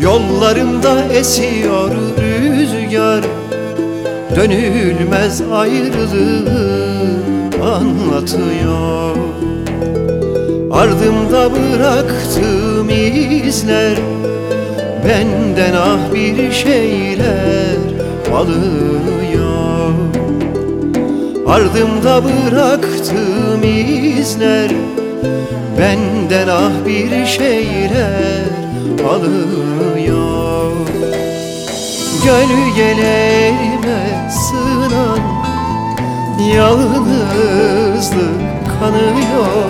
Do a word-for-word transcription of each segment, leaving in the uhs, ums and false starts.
Yollarımda esiyor rüzgar, dönülmez ayrılığı anlatıyor. Ardımda bıraktığım izler benden ah bir şeyler alıyor. Ardımda bıraktığım izler benden ah bir şeyler alıyor. Gölgelerime sığınan yalnızlık kanıyor.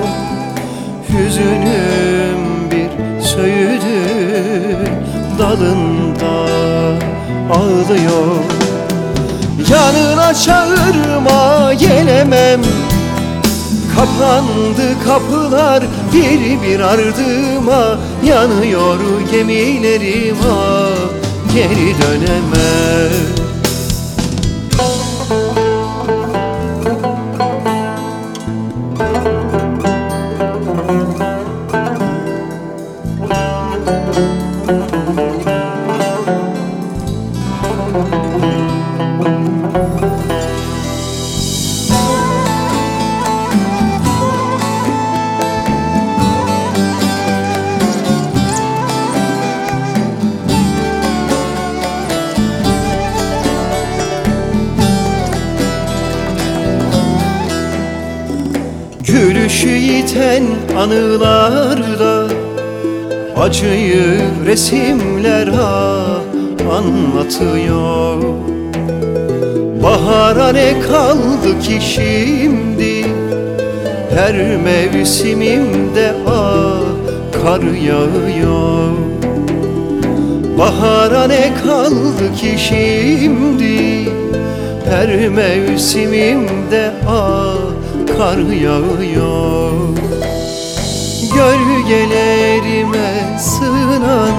Hüzünüm bir söğüdün dalında ağlıyor. Yanına çağırma gelemem, kapandı kapılar bir bir ardıma. Yanıyor gemilerim ah, geri dönemem. Gülüşü yiten anılarda acıyı resimler ha anlatıyor. Bahara ne kaldı ki şimdi, her mevsimimde ah kar yağıyor. Bahara ne kaldı ki şimdi, her mevsimimde ah kar yağıyor. Gölgelerime sığınan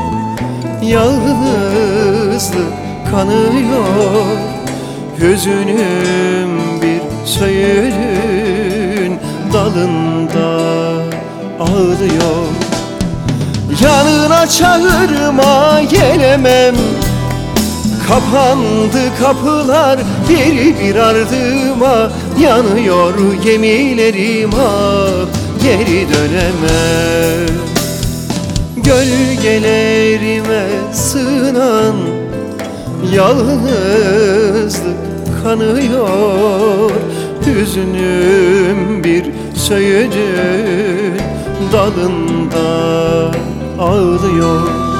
yalnızlık kanıyor. Hüzünüm bir söğüdün dalında ağlıyor. Yanına çağırma gelemem, kapandı kapılar bir bir ardıma. Yanıyor gemilerim ah, geri dönemem. Gölgelerime sığınan yalnızlık kanıyor. Hüznüm bir söğüdün dalında ağlıyor.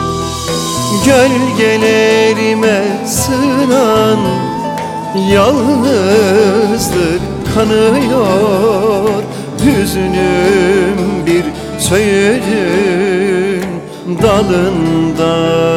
Gölgelerime sığınan yalnızlık kanıyor. Hüznüm bir söğüdün dalında